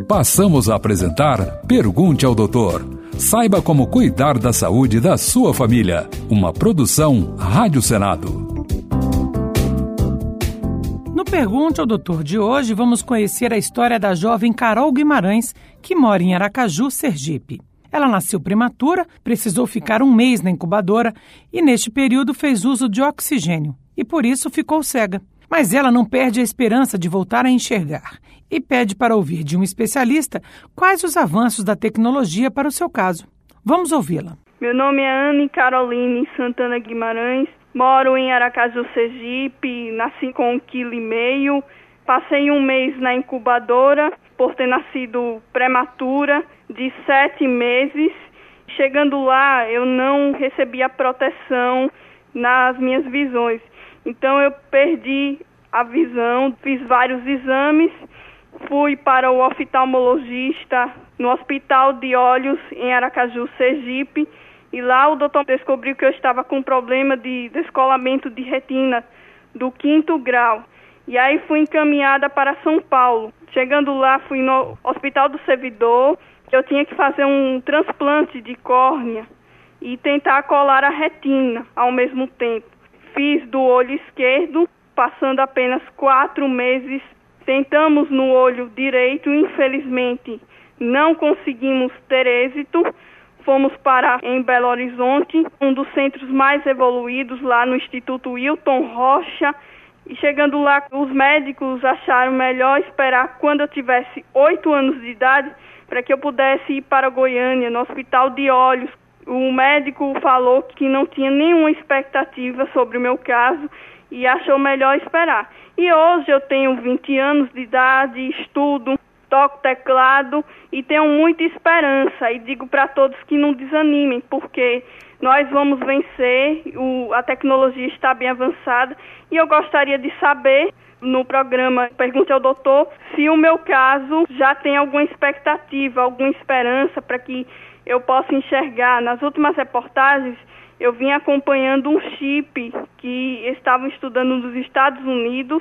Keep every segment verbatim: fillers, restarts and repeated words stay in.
Passamos a apresentar Pergunte ao Doutor. Saiba como cuidar da saúde da sua família. Uma produção Rádio Senado. No Pergunte ao Doutor de hoje, vamos conhecer a história da jovem Carol Guimarães, que mora em Aracaju, Sergipe. Ela nasceu prematura, precisou ficar um mês na incubadora e, neste período, fez uso de oxigênio e, por isso, ficou cega. Mas ela não perde a esperança de voltar a enxergar e pede para ouvir de um especialista quais os avanços da tecnologia para o seu caso. Vamos ouvi-la. Meu nome é Anne Caroline Santana Guimarães, moro em Aracaju, Sergipe, nasci com um quilo e meio, passei um mês na incubadora por ter nascido prematura de sete meses. Chegando lá, eu não recebi a proteção nas minhas visões. Então eu perdi a visão, fiz vários exames, fui para o oftalmologista no Hospital de Olhos em Aracaju, Sergipe, e lá o doutor descobriu que eu estava com problema de descolamento de retina do quinto grau. E aí fui encaminhada para São Paulo. Chegando lá, fui no Hospital do Servidor, eu tinha que fazer um transplante de córnea e tentar colar a retina ao mesmo tempo. Fiz do olho esquerdo, passando apenas quatro meses. Tentamos no olho direito, infelizmente não conseguimos ter êxito. Fomos para em Belo Horizonte, um dos centros mais evoluídos lá no Instituto Wilton Rocha. E chegando lá, os médicos acharam melhor esperar quando eu tivesse oito anos de idade para que eu pudesse ir para Goiânia, no Hospital de Olhos. O médico falou que não tinha nenhuma expectativa sobre o meu caso e achou melhor esperar. E hoje eu tenho vinte anos de idade, estudo, toco teclado e tenho muita esperança. E digo para todos que não desanimem, porque nós vamos vencer, o, a tecnologia está bem avançada. E eu gostaria de saber, no programa Pergunte ao Doutor, se o meu caso já tem alguma expectativa, alguma esperança para que eu posso enxergar. Nas últimas reportagens, eu vim acompanhando um chip que estavam estudando nos Estados Unidos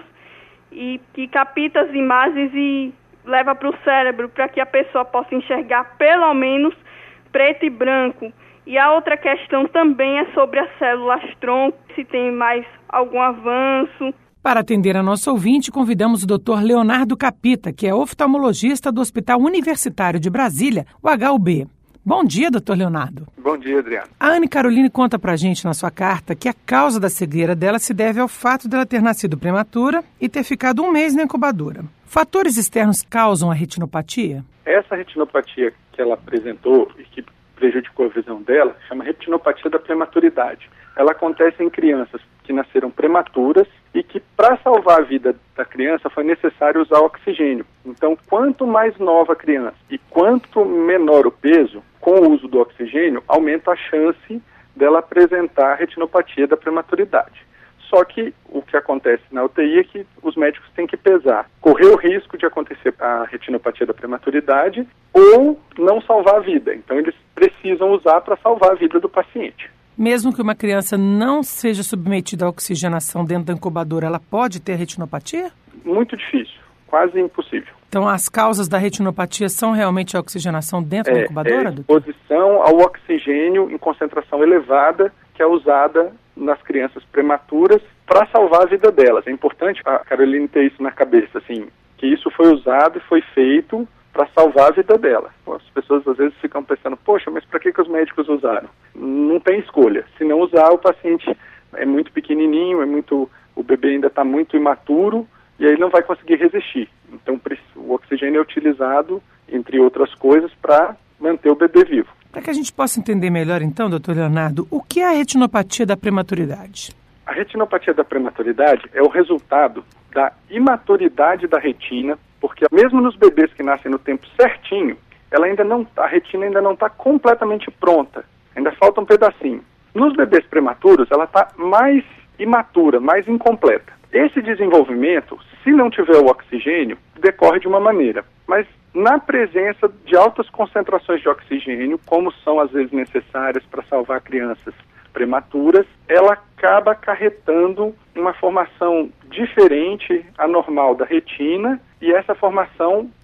e que capta as imagens e leva para o cérebro para que a pessoa possa enxergar pelo menos preto e branco. E a outra questão também é sobre as células-tronco, se tem mais algum avanço. Para atender a nossa ouvinte, convidamos o doutor Leonardo Capita, que é oftalmologista do Hospital Universitário de Brasília, o H U B. Bom dia, doutor Leonardo. Bom dia, Adriano. A Anne Caroline conta pra gente na sua carta que a causa da cegueira dela se deve ao fato dela ter nascido prematura e ter ficado um mês na incubadora. Fatores externos causam a retinopatia? Essa retinopatia que ela apresentou e que prejudicou a visão dela chama retinopatia da prematuridade. Ela acontece em crianças que nasceram prematuras e que, para salvar a vida da criança, foi necessário usar oxigênio. Então, quanto mais nova a criança e quanto menor o peso, com o uso do oxigênio, aumenta a chance dela apresentar retinopatia da prematuridade. Só que o que acontece na U T I é que os médicos têm que pesar, correr o risco de acontecer a retinopatia da prematuridade ou não salvar a vida. Então, eles precisam usar para salvar a vida do paciente. Mesmo que uma criança não seja submetida à oxigenação dentro da incubadora, ela pode ter retinopatia? Muito difícil, quase impossível. Então, as causas da retinopatia são realmente a oxigenação dentro é, da incubadora? É exposição ao oxigênio em concentração elevada que é usada nas crianças prematuras para salvar a vida delas. É importante a Caroline ter isso na cabeça, assim, que isso foi usado e foi feito para salvar a vida dela. As pessoas às vezes ficam pensando, poxa, mas para que, que os médicos usaram? Não tem escolha. Se não usar, o paciente é muito pequenininho, é muito, o bebê ainda está muito imaturo e aí ele não vai conseguir resistir. Então o oxigênio é utilizado, entre outras coisas, para manter o bebê vivo. Para que a gente possa entender melhor então, doutor Leonardo, o que é a retinopatia da prematuridade? A retinopatia da prematuridade é o resultado da imaturidade da retina, porque mesmo nos bebês que nascem no tempo certinho, ela ainda não, a retina ainda não está completamente pronta, ainda falta um pedacinho. Nos bebês prematuros, ela está mais imatura, mais incompleta. Esse desenvolvimento, se não tiver o oxigênio, decorre de uma maneira, mas na presença de altas concentrações de oxigênio, como são às vezes necessárias para salvar crianças prematuras, ela acaba acarretando uma formação diferente, anormal da retina, e essa formação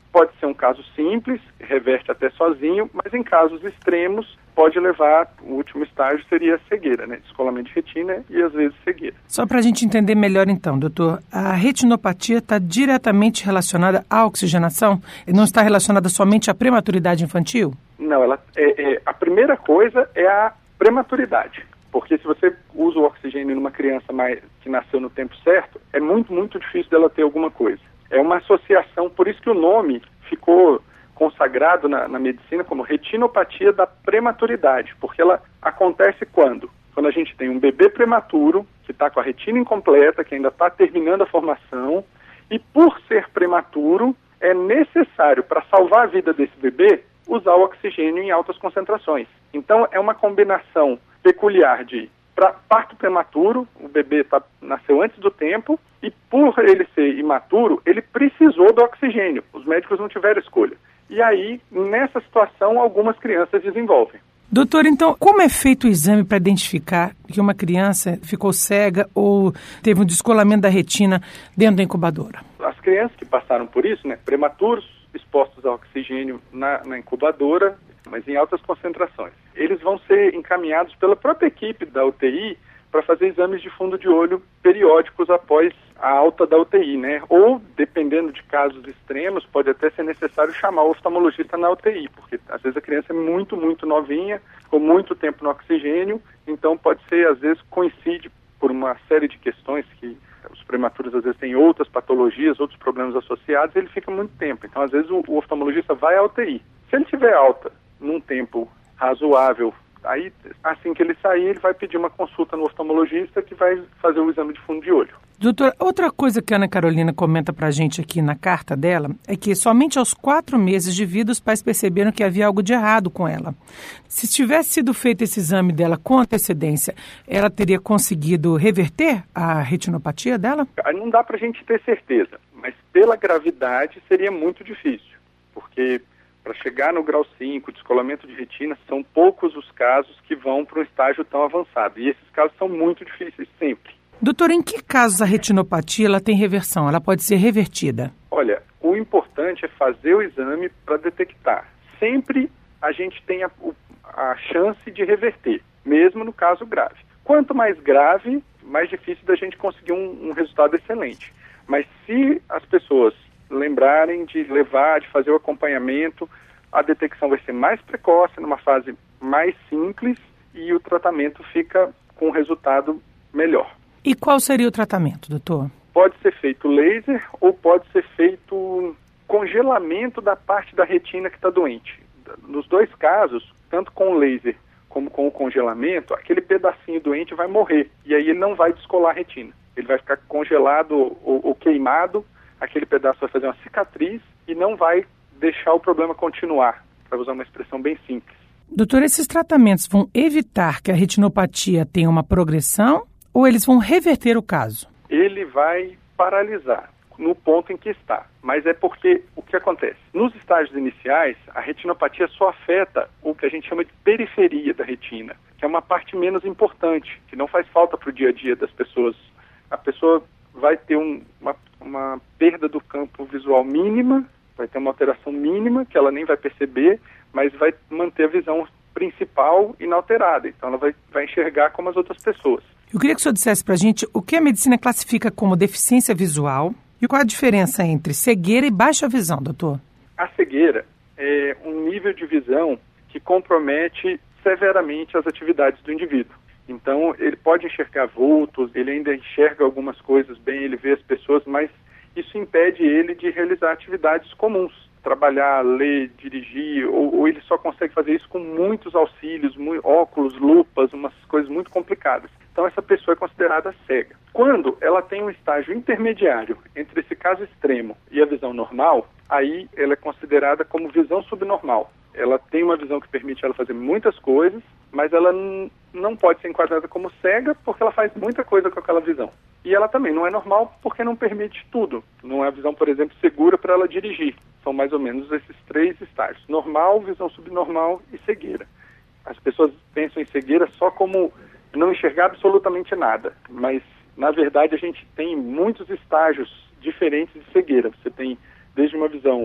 pode ser um caso simples, reverte até sozinho, mas em casos extremos pode levar, o último estágio seria a cegueira, né? Descolamento de retina e às vezes cegueira. Só para a gente entender melhor então, doutor, a retinopatia está diretamente relacionada à oxigenação? Não está relacionada somente à prematuridade infantil? Não, ela, é, é, a primeira coisa é a prematuridade. Porque se você usa o oxigênio numa criança mais, que nasceu no tempo certo, é muito, muito difícil dela ter alguma coisa. É uma associação, por isso que o nome ficou consagrado na, na medicina como retinopatia da prematuridade, porque ela acontece quando? Quando a gente tem um bebê prematuro, que está com a retina incompleta, que ainda está terminando a formação, e por ser prematuro, é necessário, para salvar a vida desse bebê, usar o oxigênio em altas concentrações. Então, é uma combinação peculiar de pra, parto prematuro, o bebê tá, nasceu antes do tempo, e por ele ser imaturo, ele precisou do oxigênio. Os médicos não tiveram escolha. E aí, nessa situação, algumas crianças desenvolvem. Doutor, então, como é feito o exame para identificar que uma criança ficou cega ou teve um descolamento da retina dentro da incubadora? As crianças que passaram por isso, né, prematuros, expostos ao oxigênio na, na incubadora, mas em altas concentrações, eles vão ser encaminhados pela própria equipe da U T I para fazer exames de fundo de olho periódicos após a alta da U T I, né? Ou, dependendo de casos extremos, pode até ser necessário chamar o oftalmologista na U T I, porque às vezes a criança é muito, muito novinha, com muito tempo no oxigênio, então pode ser, às vezes, coincide por uma série de questões que os prematuros às vezes têm outras patologias, outros problemas associados, e ele fica muito tempo. Então, às vezes, o, o oftalmologista vai à U T I. Se ele tiver alta num tempo razoável, aí, assim que ele sair, ele vai pedir uma consulta no oftalmologista que vai fazer o exame de fundo de olho. Doutor, outra coisa que a Ana Carolina comenta pra gente aqui na carta dela é que somente aos quatro meses de vida os pais perceberam que havia algo de errado com ela. Se tivesse sido feito esse exame dela com antecedência, ela teria conseguido reverter a retinopatia dela? Não dá pra gente ter certeza, mas pela gravidade seria muito difícil, porque para chegar no grau cinco, descolamento de retina, são poucos os casos que vão para um estágio tão avançado. E esses casos são muito difíceis sempre. Doutor, em que casos a retinopatia ela tem reversão? Ela pode ser revertida? Olha, o importante é fazer o exame para detectar. Sempre a gente tem a, a chance de reverter, mesmo no caso grave. Quanto mais grave, mais difícil da gente conseguir um, um resultado excelente. Mas se as pessoas lembrarem de levar, de fazer o acompanhamento, a detecção vai ser mais precoce, numa fase mais simples, e o tratamento fica com um resultado melhor. E qual seria o tratamento, doutor? Pode ser feito laser ou pode ser feito congelamento da parte da retina que está doente. Nos dois casos, tanto com o laser como com o congelamento, aquele pedacinho doente vai morrer, e aí ele não vai descolar a retina. Ele vai ficar congelado ou, ou queimado, aquele pedaço vai fazer uma cicatriz e não vai deixar o problema continuar, para usar uma expressão bem simples. Doutor, esses tratamentos vão evitar que a retinopatia tenha uma progressão ou eles vão reverter o caso? Ele vai paralisar no ponto em que está, mas é porque o que acontece? Nos estágios iniciais, a retinopatia só afeta o que a gente chama de periferia da retina, que é uma parte menos importante, que não faz falta para o dia a dia das pessoas. A pessoa vai ter um, uma, uma perda do campo visual mínima, vai ter uma alteração mínima que ela nem vai perceber, mas vai manter a visão principal inalterada. Então ela vai, vai enxergar como as outras pessoas. Eu queria que o senhor dissesse para a gente o que a medicina classifica como deficiência visual e qual a diferença entre cegueira e baixa visão, doutor? A cegueira é um nível de visão que compromete severamente as atividades do indivíduo. Então, ele pode enxergar vultos, ele ainda enxerga algumas coisas bem, ele vê as pessoas, mas isso impede ele de realizar atividades comuns, trabalhar, ler, dirigir, ou, ou ele só consegue fazer isso com muitos auxílios, muito, óculos, lupas, umas coisas muito complicadas. Então, essa pessoa é considerada cega. Quando ela tem um estágio intermediário entre esse caso extremo e a visão normal, aí ela é considerada como visão subnormal. Ela tem uma visão que permite ela fazer muitas coisas, mas ela n- não pode ser enquadrada como cega porque ela faz muita coisa com aquela visão. E ela também não é normal porque não permite tudo. Não é a visão, por exemplo, segura para ela dirigir. São mais ou menos esses três estágios. Normal, visão subnormal e cegueira. As pessoas pensam em cegueira só como não enxergar absolutamente nada. Mas, na verdade, a gente tem muitos estágios diferentes de cegueira. Você tem desde uma visão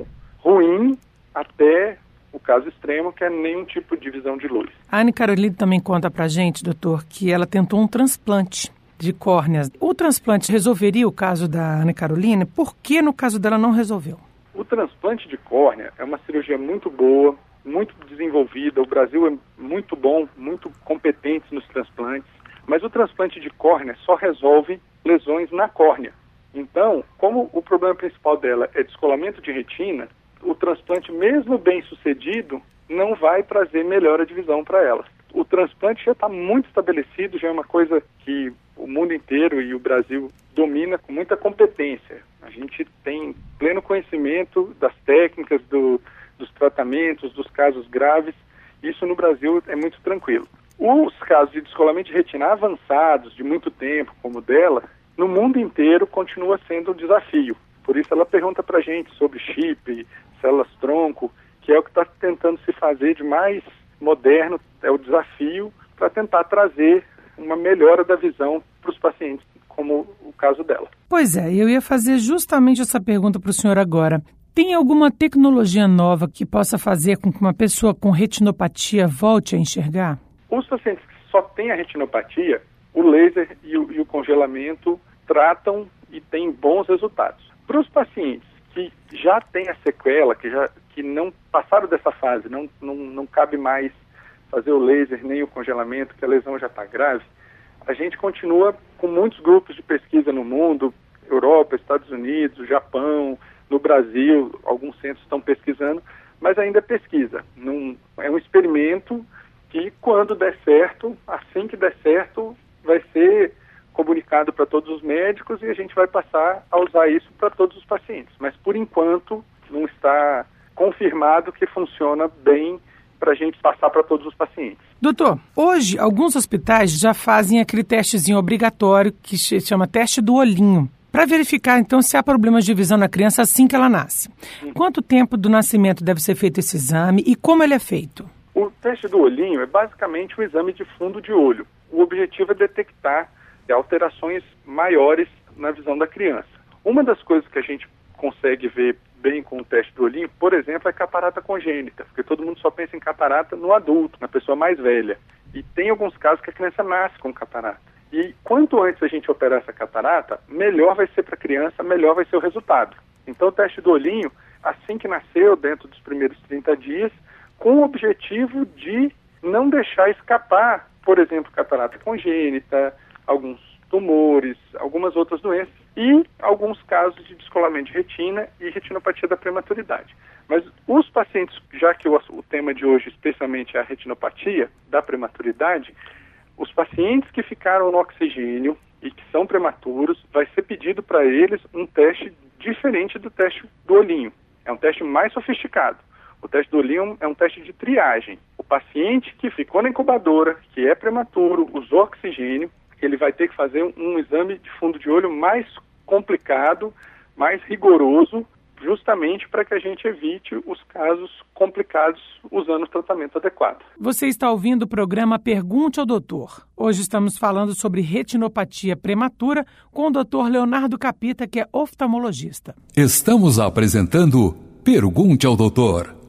ruim até o caso extremo, que é nenhum tipo de visão de luz. A Anne Caroline também conta pra gente, doutor, que ela tentou um transplante de córneas. O transplante resolveria o caso da Anne Caroline? Por que no caso dela não resolveu? O transplante de córnea é uma cirurgia muito boa, muito desenvolvida. O Brasil é muito bom, muito competente nos transplantes. Mas o transplante de córnea só resolve lesões na córnea. Então, como o problema principal dela é descolamento de retina, o transplante, mesmo bem sucedido, não vai trazer melhora de visão para ela. O transplante já está muito estabelecido, já é uma coisa que o mundo inteiro e o Brasil domina com muita competência. A gente tem pleno conhecimento das técnicas, do, dos tratamentos, dos casos graves. Isso no Brasil é muito tranquilo. Os casos de descolamento de retina avançados, de muito tempo, como o dela, no mundo inteiro continua sendo um desafio. Por isso ela pergunta para a gente sobre chip, células-tronco, que é o que está tentando se fazer de mais moderno, é o desafio para tentar trazer uma melhora da visão para os pacientes, como o caso dela. Pois é, eu ia fazer justamente essa pergunta para o senhor agora. Tem alguma tecnologia nova que possa fazer com que uma pessoa com retinopatia volte a enxergar? Os pacientes que só têm a retinopatia, o laser e o, e o congelamento tratam e têm bons resultados. Para os pacientes que já têm a sequela, que, já, que não passaram dessa fase, não, não, não cabe mais fazer o laser nem o congelamento, que a lesão já está grave, a gente continua com muitos grupos de pesquisa no mundo, Europa, Estados Unidos, Japão, no Brasil, alguns centros estão pesquisando, mas ainda é pesquisa. Não, é um experimento que, quando der certo, assim que der certo, vai ser comunicado para todos os médicos e a gente vai passar a usar isso para todos os pacientes. Mas, por enquanto, não está confirmado que funciona bem para a gente passar para todos os pacientes. Doutor, hoje alguns hospitais já fazem aquele testezinho obrigatório que se chama teste do olhinho, para verificar, então, se há problemas de visão na criança assim que ela nasce. Uhum. Quanto tempo do nascimento deve ser feito esse exame e como ele é feito? O teste do olhinho é basicamente um exame de fundo de olho. O objetivo é detectar alterações maiores na visão da criança. Uma das coisas que a gente consegue ver bem com o teste do olhinho, por exemplo, é catarata congênita, porque todo mundo só pensa em catarata no adulto, na pessoa mais velha. E tem alguns casos que a criança nasce com catarata. E quanto antes a gente operar essa catarata, melhor vai ser para a criança, melhor vai ser o resultado. Então o teste do olhinho, assim que nasceu, dentro dos primeiros trinta dias, com o objetivo de não deixar escapar, por exemplo, catarata congênita, alguns tumores, algumas outras doenças e alguns casos de descolamento de retina e retinopatia da prematuridade. Mas os pacientes, já que o, o tema de hoje especialmente é a retinopatia da prematuridade, os pacientes que ficaram no oxigênio e que são prematuros, vai ser pedido para eles um teste diferente do teste do olhinho. É um teste mais sofisticado. O teste do olhinho é um teste de triagem. O paciente que ficou na incubadora, que é prematuro, usou oxigênio, ele vai ter que fazer um, um exame de fundo de olho mais complicado, mais rigoroso, justamente para que a gente evite os casos complicados usando o tratamento adequado. Você está ouvindo o programa Pergunte ao Doutor. Hoje estamos falando sobre retinopatia prematura com o doutor Leonardo Capita, que é oftalmologista. Estamos apresentando Pergunte ao Doutor.